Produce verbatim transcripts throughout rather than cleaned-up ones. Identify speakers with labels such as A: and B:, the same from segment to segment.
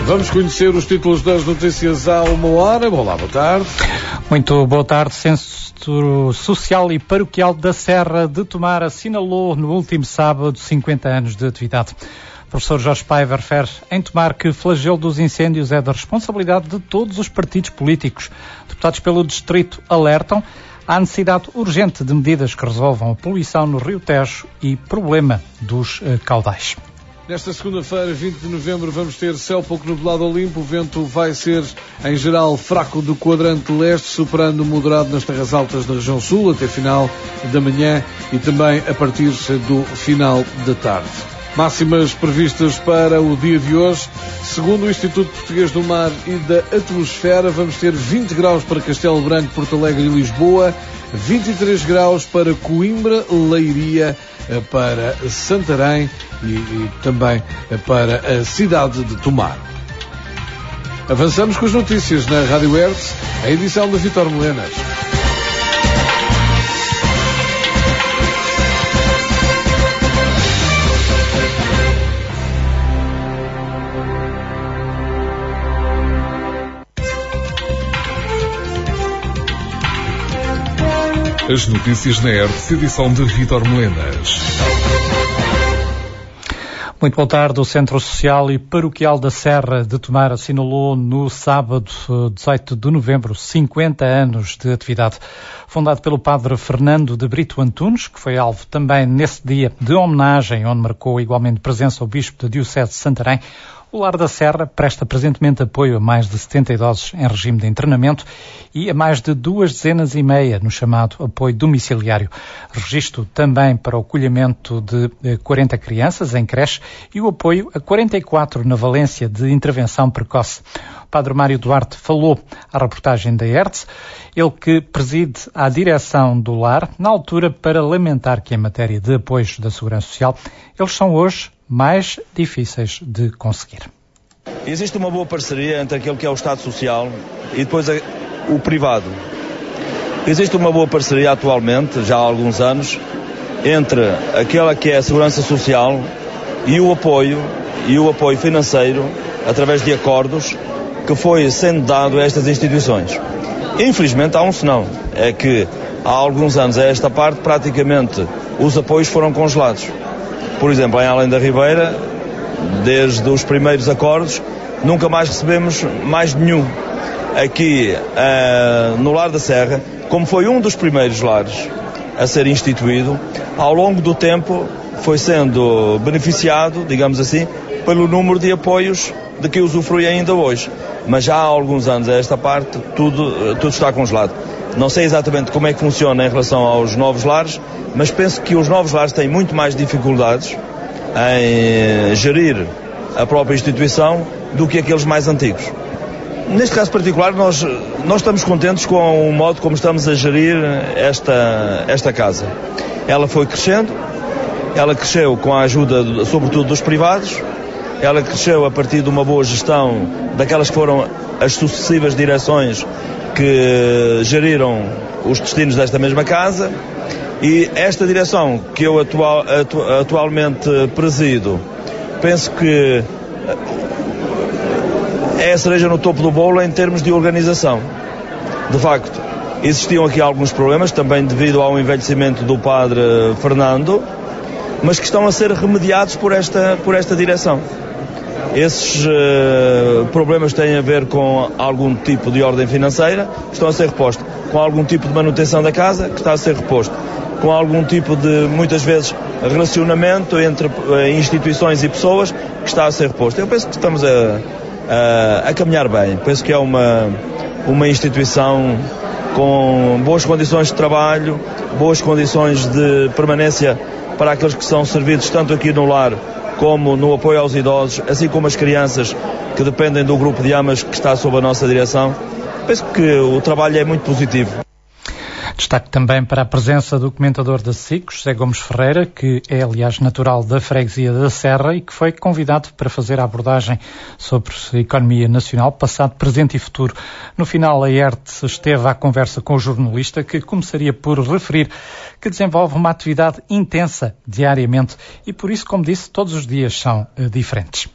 A: Vamos conhecer os títulos das notícias há uma hora. Olá, boa tarde.
B: Muito boa tarde. Centro Social e Paroquial da Serra de Tomar assinalou no último sábado cinquenta anos de atividade. O professor Jorge Paiva refere em Tomar que o flagelo dos incêndios é da responsabilidade de todos os partidos políticos. Deputados pelo distrito alertam à necessidade urgente de medidas que resolvam a poluição no Rio Tejo e problema dos eh, caudais.
A: Nesta segunda-feira, vinte de novembro, vamos ter céu pouco nublado ou limpo. O vento vai ser, em geral, fraco do quadrante leste, superando o moderado nas terras altas da região sul, até final da manhã e também a partir do final da tarde. Máximas previstas para o dia de hoje. Segundo o Instituto Português do Mar e da Atmosfera, vamos ter vinte graus para Castelo Branco, Porto Alegre e Lisboa, vinte e três graus para Coimbra, Leiria, para Santarém e, e também para a cidade de Tomar. Avançamos com as notícias na Rádio Hertz, a edição de Vítor Melenas.
C: As notícias na Hertz, edição de Vítor Melenas.
B: Muito boa tarde. O Centro Social e Paroquial da Serra de Tomar assinalou no sábado, dezoito de novembro, cinquenta anos de atividade. Fundado pelo padre Fernando de Brito Antunes, que foi alvo também nesse dia de homenagem, onde marcou igualmente presença o bispo da Diocese de Santarém, o Lar da Serra presta presentemente apoio a mais de setenta idosos em regime de internamento e a mais de duas dezenas e meia no chamado apoio domiciliário. Registro também para o acolhimento de quarenta crianças em creche e o apoio a quarenta e quatro na valência de intervenção precoce. O padre Mário Duarte falou à reportagem da Hertz, ele que preside a direção do lar, na altura para lamentar que em matéria de apoios da Segurança Social, eles são hoje mais difíceis de conseguir.
D: Existe uma boa parceria entre aquele que é o Estado Social e depois o privado. Existe uma boa parceria atualmente, já há alguns anos, entre aquela que é a Segurança Social e o apoio, e o apoio financeiro, através de acordos, que foi sendo dado a estas instituições. Infelizmente há um senão, é que há alguns anos a esta parte praticamente os apoios foram congelados. Por exemplo, em Além da Ribeira, desde os primeiros acordos, nunca mais recebemos mais nenhum. Aqui, uh, no Lar da Serra, como foi um dos primeiros lares a ser instituído, ao longo do tempo foi sendo beneficiado, digamos assim, pelo número de apoios de que usufrui ainda hoje. Mas já há alguns anos a esta parte, tudo, tudo está congelado. Não sei exatamente como é que funciona em relação aos novos lares, mas penso que os novos lares têm muito mais dificuldades em gerir a própria instituição do que aqueles mais antigos. Neste caso particular, nós, nós estamos contentes com o modo como estamos a gerir esta, esta casa. Ela foi crescendo, ela cresceu com a ajuda, sobretudo, dos privados, ela cresceu a partir de uma boa gestão daquelas que foram as sucessivas direções que geriram os destinos desta mesma casa, e esta direção que eu atual, atu, atualmente presido, penso que é a cereja no topo do bolo em termos de organização. De facto, existiam aqui alguns problemas, também devido ao envelhecimento do padre Fernando, mas que estão a ser remediados por esta, por esta direção. Esses uh, problemas têm a ver com algum tipo de ordem financeira, que estão a ser repostos, com algum tipo de manutenção da casa, que está a ser reposto, com algum tipo de, muitas vezes, relacionamento entre uh, instituições e pessoas, que está a ser reposto. Eu penso que estamos a, a, a caminhar bem. Penso que é uma, uma instituição com boas condições de trabalho, boas condições de permanência para aqueles que são servidos tanto aqui no lar como no apoio aos idosos, assim como as crianças que dependem do grupo de amas que está sob a nossa direção. Penso que o trabalho é muito positivo.
B: Destaque também para a presença do comentador da S I C, José Gomes Ferreira, que é, aliás, natural da freguesia da Serra e que foi convidado para fazer a abordagem sobre a economia nacional, passado, presente e futuro. No final, a Hertz esteve à conversa com o jornalista, que começaria por referir que desenvolve uma atividade intensa diariamente e, por isso, como disse, todos os dias são uh, diferentes.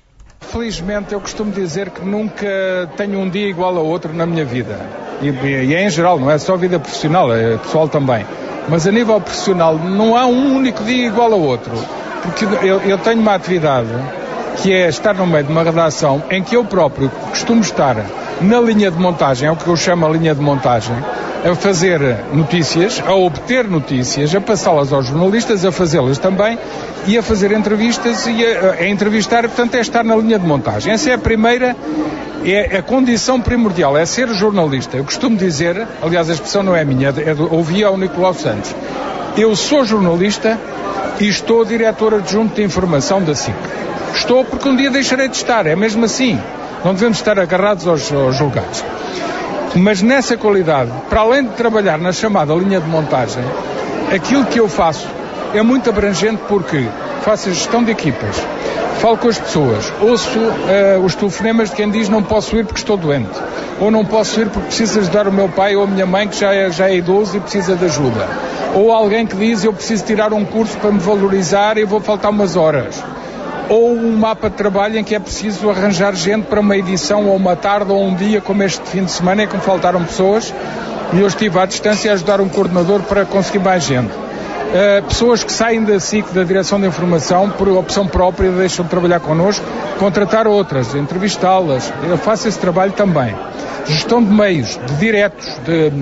E: felizmente, eu costumo dizer que nunca tenho um dia igual ao outro na minha vida. E, e é em geral, não é só vida profissional, é pessoal também. Mas a nível profissional não há um único dia igual ao outro. Porque eu, eu tenho uma atividade que é estar no meio de uma redação em que eu próprio costumo estar na linha de montagem, é o que eu chamo a linha de montagem, a fazer notícias, a obter notícias, a passá-las aos jornalistas, a fazê-las também e a fazer entrevistas e a, a entrevistar, portanto é estar na linha de montagem. Essa é a primeira, é a condição primordial, é ser jornalista. Eu costumo dizer, aliás a expressão não é minha, é do, ouvi ao Nicolau Santos, eu sou jornalista e estou diretor adjunto de informação da S I C. Estou porque um dia deixarei de estar, é mesmo assim. Não devemos estar agarrados aos, aos julgados. Mas nessa qualidade, para além de trabalhar na chamada linha de montagem, aquilo que eu faço é muito abrangente porque faço a gestão de equipas, falo com as pessoas, ouço uh, os telefonemas de quem diz não posso ir porque estou doente, ou não posso ir porque preciso ajudar o meu pai ou a minha mãe que já é, já é idoso e precisa de ajuda, ou alguém que diz eu preciso tirar um curso para me valorizar e vou faltar umas horas. Ou um mapa de trabalho em que é preciso arranjar gente para uma edição ou uma tarde ou um dia como este fim de semana em que me faltaram pessoas e eu estive à distância a ajudar um coordenador para conseguir mais gente. Uh, pessoas que saem da S I C, da Direção de Informação, por opção própria, deixam de trabalhar connosco, contratar outras, entrevistá-las. Eu faço esse trabalho também. Gestão de meios, de diretos, de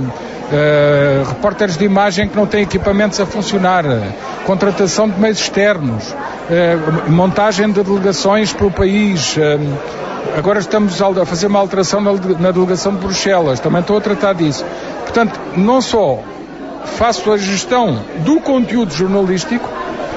E: uh, repórteres de imagem que não têm equipamentos a funcionar, contratação de meios externos, Uh, montagem de delegações para o país. Uh, agora estamos a fazer uma alteração na, na delegação de Bruxelas, também estou a tratar disso. Portanto, não só faço a gestão do conteúdo jornalístico,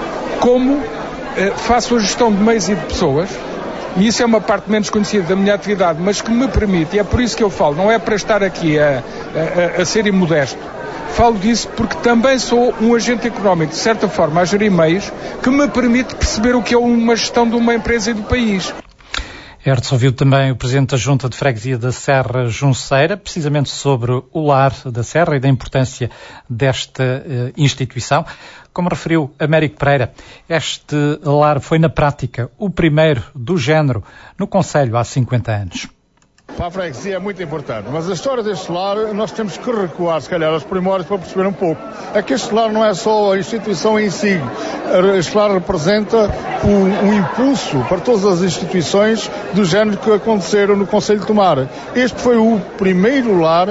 E: como uh, faço a gestão de meios e de pessoas, e isso é uma parte menos conhecida da minha atividade, mas que me permite, e é por isso que eu falo, não é para estar aqui a, a, a ser imodesto. Falo disso porque também sou um agente económico, de certa forma, a gerir meios, que me permite perceber o que é uma gestão de uma empresa e do país.
B: Hertz ouviu também o Presidente da Junta de Freguesia da Serra Junceira, precisamente sobre o lar da Serra e da importância desta uh, instituição. Como referiu Américo Pereira, este lar foi, na prática, o primeiro do género no concelho há cinquenta anos.
F: Para a freguesia é muito importante, mas a história deste lar nós temos que recuar, se calhar, aos primórdios para perceber um pouco. É que este lar não é só a instituição em si. Este lar representa um, um impulso para todas as instituições do género que aconteceram no Concelho de Tomar. Este foi o primeiro lar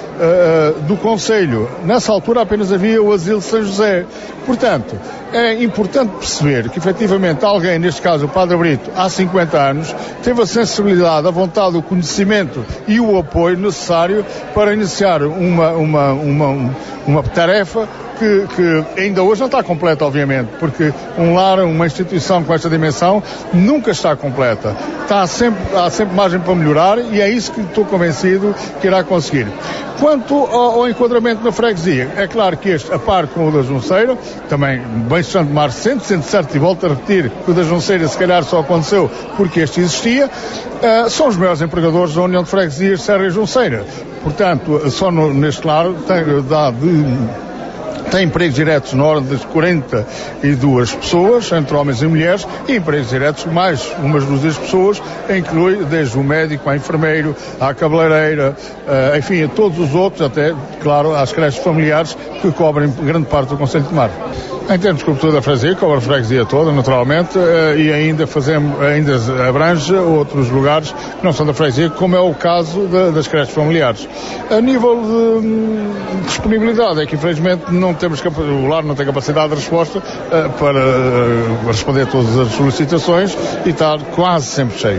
F: uh, do Concelho. Nessa altura apenas havia o Asilo de São José. Portanto, é importante perceber que, efetivamente, alguém, neste caso o Padre Brito, há cinquenta anos, teve a sensibilidade, a vontade, o conhecimento e o apoio necessário para iniciar uma, uma, uma, uma tarefa que, que ainda hoje não está completa, obviamente, porque um lar, uma instituição com esta dimensão, nunca está completa. Está sempre, há sempre margem para melhorar e é isso que estou convencido que irá conseguir. Quanto ao, ao enquadramento na freguesia, é claro que este, a par com o da Junceira, também bem se chama de Mar cem, cento e sete, e volto a repetir que o da Junceira se calhar só aconteceu porque este existia, uh, são os maiores empregadores da União de Freguesias Serra e Junceira. Portanto, só no, neste lado tem, dá de... Tem empregos diretos na ordem de quarenta e duas pessoas, entre homens e mulheres, e empregos diretos mais umas duas pessoas, inclui desde o médico, ao enfermeiro, à cabeleireira, uh, enfim, a todos os outros, até, claro, às creches familiares, que cobrem grande parte do Concelho de Tomar. Em termos de cobertura da freguesia, cobre a freguesia toda, naturalmente, uh, e ainda fazemos, ainda abrange outros lugares que não são da freguesia, como é o caso de, das creches familiares. A nível de hum, disponibilidade, é que infelizmente não temos, o lar não tem capacidade de resposta uh, para uh, responder a todas as solicitações e está quase sempre cheio.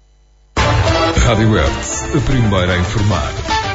C: Rádio Hertz, a primeira a informar.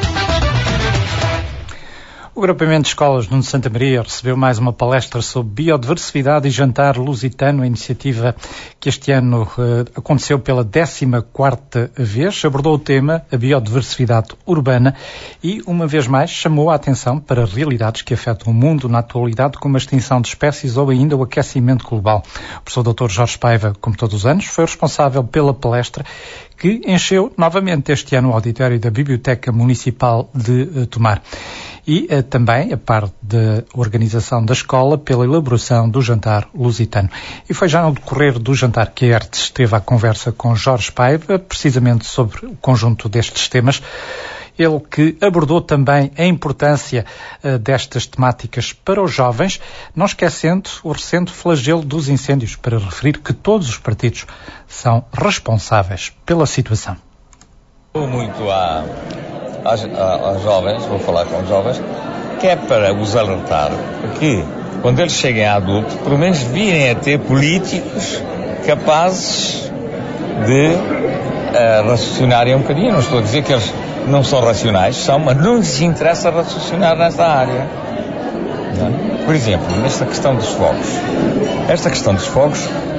B: O agrupamento de escolas Nuno Santa Maria recebeu mais uma palestra sobre biodiversidade e jantar lusitano, a iniciativa que este ano uh, aconteceu pela décima quarta vez, abordou o tema, a biodiversidade urbana, e, uma vez mais, chamou a atenção para realidades que afetam o mundo na atualidade, como a extinção de espécies ou ainda o aquecimento global. O professor doutor Jorge Paiva, como todos os anos, foi responsável pela palestra, que encheu novamente este ano o auditório da Biblioteca Municipal de uh, Tomar. e uh, também, a parte da organização da escola, pela elaboração do jantar lusitano. E foi já no decorrer do jantar que a Hertz esteve à conversa com Jorge Paiva, precisamente sobre o conjunto destes temas. Ele que abordou também a importância uh, destas temáticas para os jovens, não esquecendo o recente flagelo dos incêndios, para referir que todos os partidos são responsáveis pela situação.
G: Vou muito a, a, a, aos jovens, vou falar com os jovens, que é para os alertar que, quando eles cheguem a adulto, pelo menos virem a ter políticos capazes de uh, raciocinarem um bocadinho. Não estou a dizer que eles não são racionais, são, mas não lhes interessa raciocinar nesta área. Não? Por exemplo, nesta questão dos fogos. Esta questão dos fogos,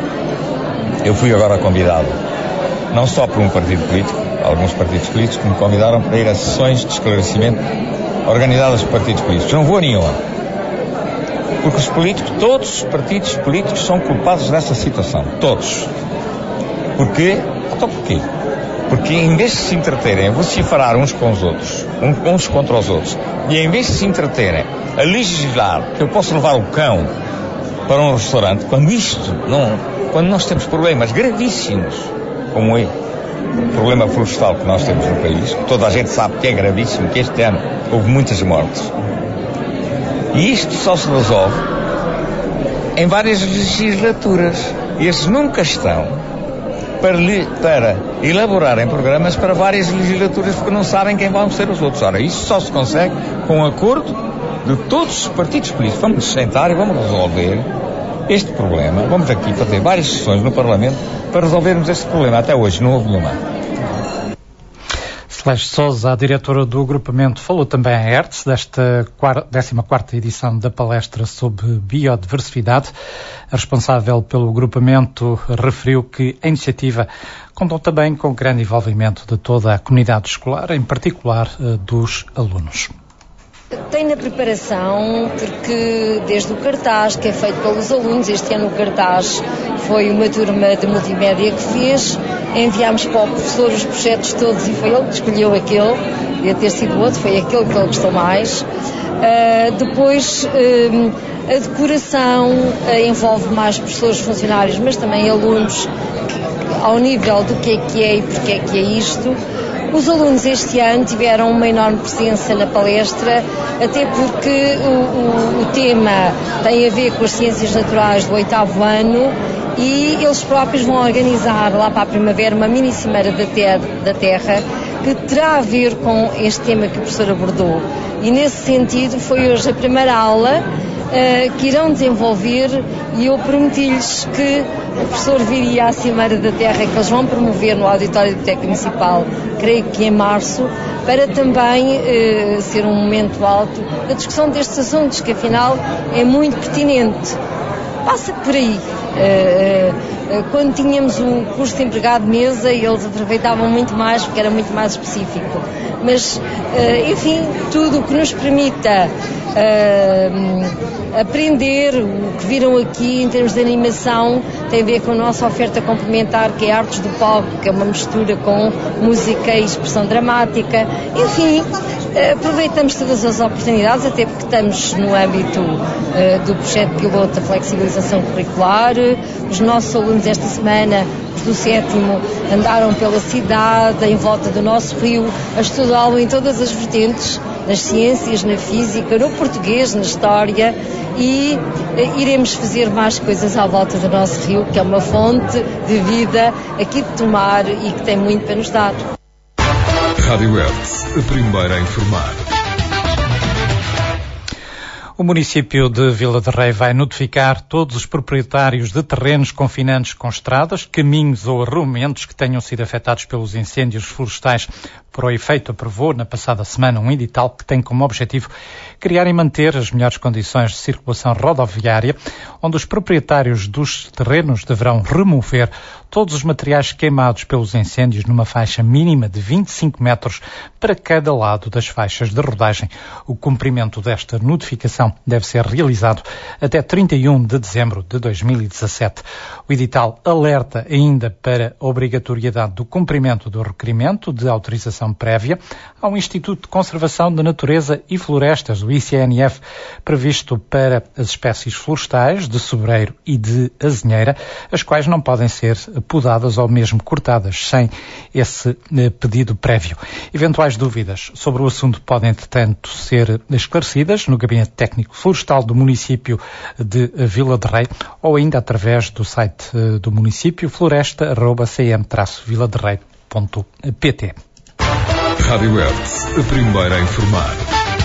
G: eu fui agora convidado, não só por um partido político, alguns partidos políticos que me convidaram para ir a sessões de esclarecimento organizadas por partidos políticos. Não vou a nenhuma. Porque os políticos, todos os partidos políticos são culpados dessa situação. Todos. Porquê? Então porquê? Porque em vez de se entreterem a vociferar uns com os outros, uns contra os outros, e em vez de se entreterem a legislar que eu posso levar o cão para um restaurante, quando isto, não, quando nós temos problemas gravíssimos, como é o problema florestal que nós temos no país, que toda a gente sabe que é gravíssimo, que este ano houve muitas mortes, e isto só se resolve em várias legislaturas. Esses nunca estão Para, li, para elaborarem programas para várias legislaturas, porque não sabem quem vão ser os outros. Ora, isso só se consegue com um acordo de todos os partidos políticos. Vamos nos sentar e vamos resolver este problema. Vamos aqui fazer várias sessões no Parlamento para resolvermos este problema. Até hoje não houve nenhuma.
B: Celeste Sousa, a diretora do agrupamento, falou também à Hertz desta décima quarta edição da palestra sobre biodiversidade. A responsável pelo agrupamento referiu que a iniciativa contou também com o grande envolvimento de toda a comunidade escolar, em particular dos alunos.
H: Tem na preparação, porque desde o cartaz que é feito pelos alunos, este ano o cartaz foi uma turma de multimédia que fez, enviámos para o professor os projetos todos e foi ele que escolheu aquele, ia ter sido outro, foi aquele que ele gostou mais. Uh, depois uh, a decoração uh, envolve mais professores, funcionários, mas também alunos que, ao nível do que é que é e porque é que é isto. Os alunos este ano tiveram uma enorme presença na palestra, até porque o, o, o tema tem a ver com as ciências naturais do oitavo ano e eles próprios vão organizar lá para a primavera uma mini cimeira da terra, da terra que terá a ver com este tema que o professor abordou. E nesse sentido foi hoje a primeira aula uh, que irão desenvolver e eu prometi-lhes que o professor viria à Cimeira da Terra que eles vão promover no Auditório da Biblioteca Municipal, creio que em março, para também uh, ser um momento alto da discussão destes assuntos, que afinal é muito pertinente. Passa por aí. Uh, uh, quando tínhamos o curso de empregado de mesa, eles aproveitavam muito mais, porque era muito mais específico. Mas, uh, enfim, tudo o que nos permita uh, aprender, o que viram aqui em termos de animação, tem a ver com a nossa oferta complementar, que é Artes do Palco, que é uma mistura com música e expressão dramática. Enfim, aproveitamos todas as oportunidades, até porque estamos no âmbito uh, do projeto piloto da flexibilização curricular. Os nossos alunos esta semana, os do sétimo, andaram pela cidade, em volta do nosso rio, a estudá-lo em todas as vertentes, nas ciências, na física, no português, na história, e uh, iremos fazer mais coisas à volta do nosso rio, que é uma fonte de vida aqui de Tomar e que tem muito para nos dar.
C: Rádio Hertz, a primeira a informar.
B: O município de Vila de Rei vai notificar todos os proprietários de terrenos confinantes com estradas, caminhos ou arruamentos que tenham sido afetados pelos incêndios florestais. Por o efeito, aprovou na passada semana um edital que tem como objetivo criar e manter as melhores condições de circulação rodoviária, onde os proprietários dos terrenos deverão remover todos os materiais queimados pelos incêndios numa faixa mínima de vinte e cinco metros para cada lado das faixas de rodagem. O cumprimento desta notificação deve ser realizado até trinta e um de dezembro de dois mil e dezassete. O edital alerta ainda para a obrigatoriedade do cumprimento do requerimento de autorização prévia ao Instituto de Conservação da Natureza e Florestas, o I C N F, previsto para as espécies florestais de sobreiro e de azinheira, as quais não podem ser podadas ou mesmo cortadas sem esse pedido prévio. Eventuais dúvidas sobre o assunto podem, entretanto, ser esclarecidas no Gabinete Técnico Florestal do município de Vila de Rei ou ainda através do site do município floresta arroba c m traço vila de rei ponto p t.
C: Rádio Hertz, a primeira a informar.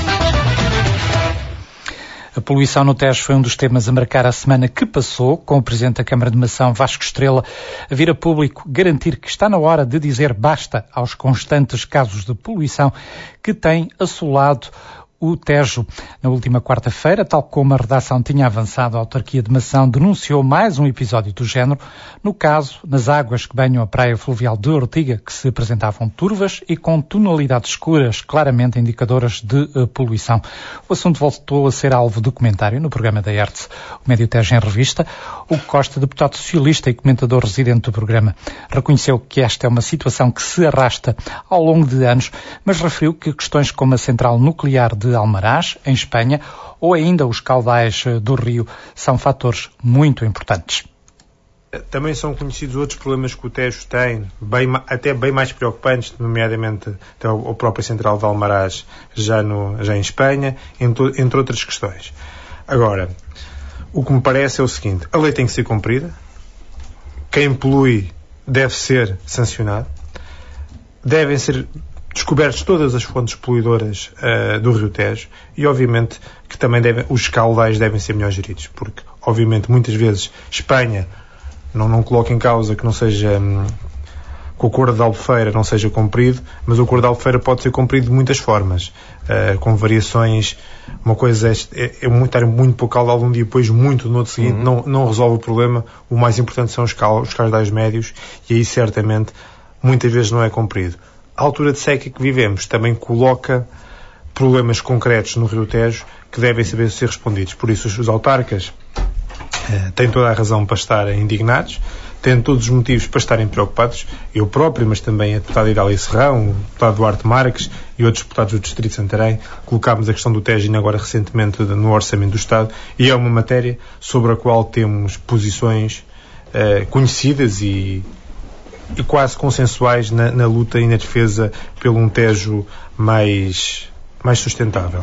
B: A poluição no Tejo foi um dos temas a marcar a semana que passou, com o Presidente da Câmara de Mação, Vasco Estrela, a vir a público garantir que está na hora de dizer basta aos constantes casos de poluição que têm assolado o Tejo. Na última quarta-feira, tal como a redação tinha avançado, a autarquia de Mação denunciou mais um episódio do género, no caso, nas águas que banham a praia fluvial de Ortiga, que se apresentavam turvas e com tonalidades escuras, claramente indicadoras de uh, poluição. O assunto voltou a ser alvo de comentário no programa da Hertz, o Médio Tejo em Revista. Hugo Costa, deputado socialista e comentador residente do programa, reconheceu que esta é uma situação que se arrasta ao longo de anos, mas referiu que questões como a central nuclear de de Almaraz, em Espanha, ou ainda os caudais do rio, são fatores muito importantes.
I: Também são conhecidos outros problemas que o Tejo tem, bem, até bem mais preocupantes, nomeadamente a própria central de Almaraz, já, no, já em Espanha, entre, entre outras questões. Agora, o que me parece é o seguinte: a lei tem que ser cumprida, quem polui deve ser sancionado, devem ser descobertas todas as fontes poluidoras uh, do Rio Tejo e, obviamente, que também devem, os caudais devem ser melhor geridos, porque, obviamente, muitas vezes Espanha não, não coloca em causa que não seja, hum, que o acordo de Albufeira não seja cumprido, mas o acordo de Albufeira pode ser cumprido de muitas formas, uh, com variações. Uma coisa é, é, é muito, estar muito pouco caudal um dia, depois muito no outro seguinte, uhum. não, não resolve o problema. O mais importante são os, cal, os caudais médios e aí, certamente, muitas vezes não é cumprido. A altura de seca que vivemos também coloca problemas concretos no Rio Tejo que devem saber ser respondidos. Por isso, os autarcas eh, têm toda a razão para estarem indignados, têm todos os motivos para estarem preocupados. Eu próprio, mas também a deputada Idália Serrão, o deputado Duarte Marques e outros deputados do Distrito de Santarém, colocámos a questão do Tejo ainda agora recentemente no Orçamento do Estado, e é uma matéria sobre a qual temos posições eh, conhecidas e e quase consensuais na, na luta e na defesa pelo um Tejo mais, mais sustentável.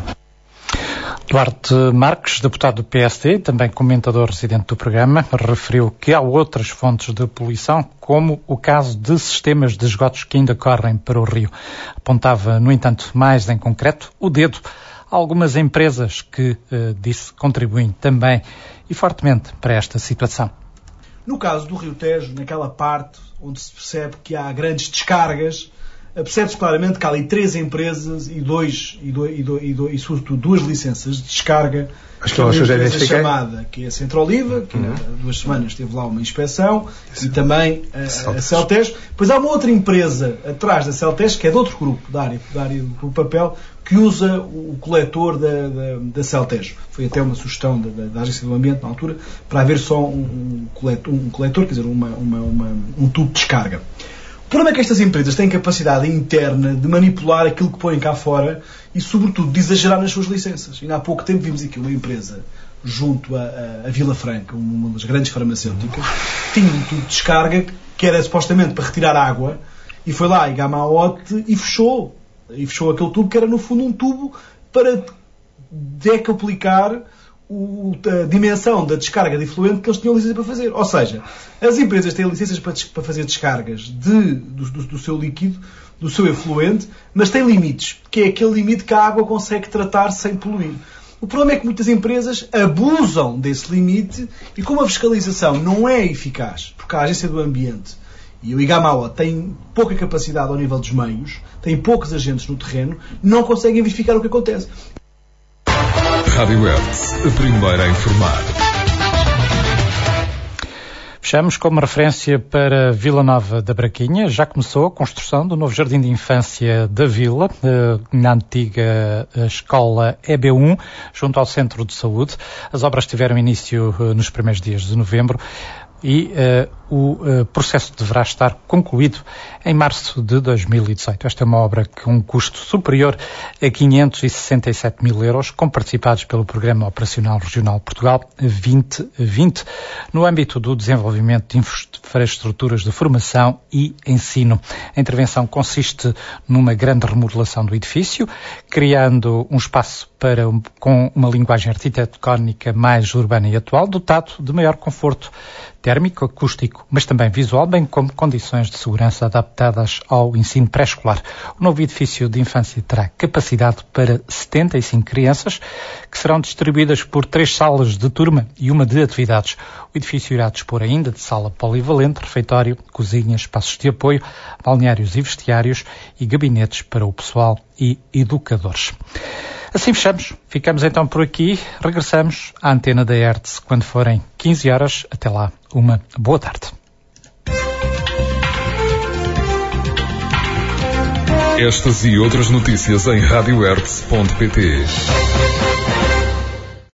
B: Duarte Marques, deputado do P S D, também comentador residente do programa, referiu que há outras fontes de poluição, como o caso de sistemas de esgotos que ainda correm para o rio. Apontava, no entanto, mais em concreto, o dedo a algumas empresas que, eh, disse, contribuem também e fortemente para esta situação.
J: No caso do Rio Tejo, naquela parte onde se percebe que há grandes descargas, percebe-se claramente que há ali três empresas e dois, e, dois, e, dois, e, dois, e sobretudo duas licenças de descarga.
I: Acho que é uma empresa
J: chamada, que é a Centro Oliva, que uhum. há duas semanas teve lá uma inspeção, Sim. e também a, a Celtejo. Depois há uma outra empresa atrás da Celtejo, que é de outro grupo, da área, da área do papel, que usa o coletor da, da, da Celtejo. Foi até uma sugestão da, da, da Agência do Ambiente, na altura, para haver só um, um, coletor, um coletor, quer dizer, uma, uma, uma, um tubo de descarga. O problema é que estas empresas têm capacidade interna de manipular aquilo que põem cá fora e, sobretudo, de exagerar nas suas licenças. E há pouco tempo vimos aqui uma empresa junto a, a, a Vila Franca, uma das grandes farmacêuticas, tinha um tubo de descarga que era supostamente para retirar água, e foi lá e Gamaote e fechou. E fechou aquele tubo que era, no fundo, um tubo para decaplicar o, a dimensão da descarga de efluente que eles tinham licença para fazer. Ou seja, as empresas têm licenças para, para fazer descargas de, do, do, do seu líquido, do seu efluente, mas têm limites, que é aquele limite que a água consegue tratar sem poluir. O problema é que muitas empresas abusam desse limite e, como a fiscalização não é eficaz, porque a Agência do Ambiente e o Igamawa têm pouca capacidade ao nível dos meios, têm poucos agentes no terreno, não conseguem verificar o que acontece.
C: Rádio Hertz, a primeira a informar.
B: Fechamos com uma referência para Vila Nova da Braquinha. Já começou a construção do novo Jardim de Infância da Vila, na antiga escola E B um, junto ao Centro de Saúde. As obras tiveram início nos primeiros dias de novembro e uh, o uh, processo deverá estar concluído em março de dois mil e dezoito. Esta é uma obra com um custo superior a quinhentos e sessenta e sete mil euros, comparticipados pelo Programa Operacional Regional Portugal vinte vinte, no âmbito do desenvolvimento de infraestruturas de formação e ensino. A intervenção consiste numa grande remodelação do edifício, criando um espaço para, com uma linguagem arquitetônica mais urbana e atual, dotado de maior conforto térmico, acústico, mas também visual, bem como condições de segurança adaptadas ao ensino pré-escolar. O novo edifício de infância terá capacidade para setenta e cinco crianças, que serão distribuídas por três salas de turma e uma de atividades. O edifício irá dispor ainda de sala polivalente, refeitório, cozinha, espaços de apoio, balneários e vestiários e gabinetes para o pessoal e educadores. Assim fechamos. Ficamos então por aqui. Regressamos à antena da R T S quando forem quinze horas. Até lá, uma boa tarde.
C: Estas e outras notícias em rádio r t s ponto p t.